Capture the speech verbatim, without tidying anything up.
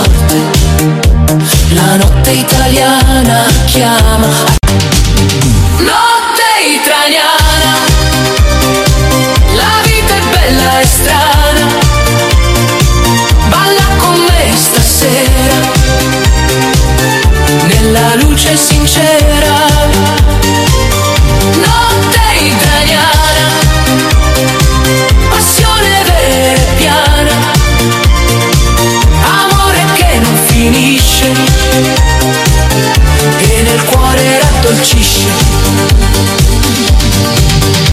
sorte. La notte italiana chiama. Notte italiana, la vita è bella e strana. Balla con me stasera, nella luce sincera